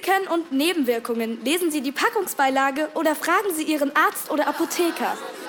Risiken und Nebenwirkungen lesen Sie die Packungsbeilage oder fragen Sie Ihren Arzt oder Apotheker.